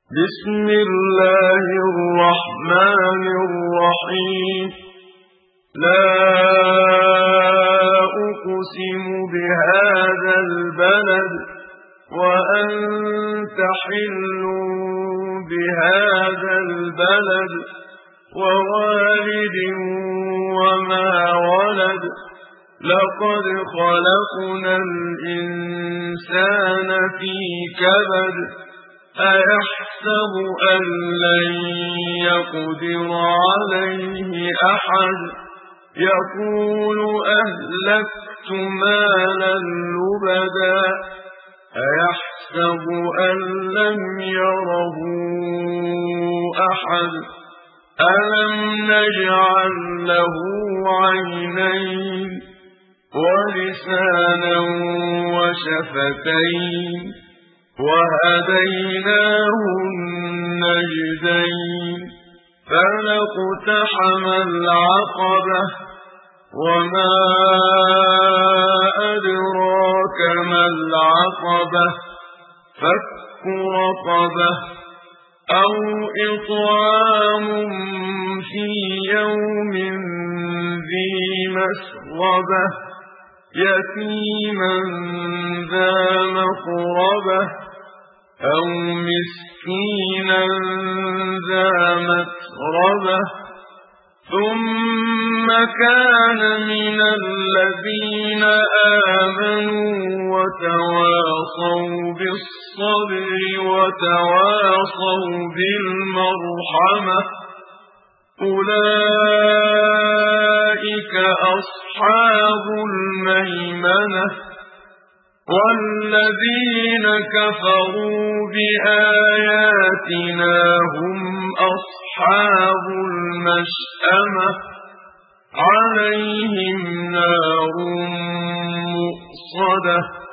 بسم الله الرحمن الرحيم. لا أقسم بهذا البلد وأنت حل بهذا البلد ووالد وما ولد لقد خلقنا الإنسان في كبد أيحسب أن لن يقدر عليه أحد يقول أهلكت مالا لبدا أيحسب أن لم يره أحد ألم نجعل له عينين ولسانا وشفتين وهديناه النجدين فلاقتحم العقبة وما أدراك ما العقبة فك رقبة أو إطعام في يوم ذي مسغبة يتيما ذا مقربة أو مسكينا ذا متربة ثم كان من الذين آمنوا وتواصوا بالصبر وتواصوا بالمرحمة أولئك أصحاب الميمنة والذين كفروا بآياتنا هم أصحاب المشأمة عليهم نار مؤصدة